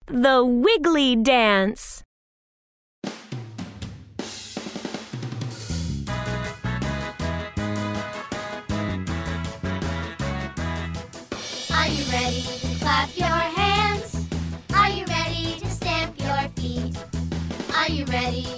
The Wiggly Dance. Are you ready to clap your hands? Are you ready to stamp your feet? Are you ready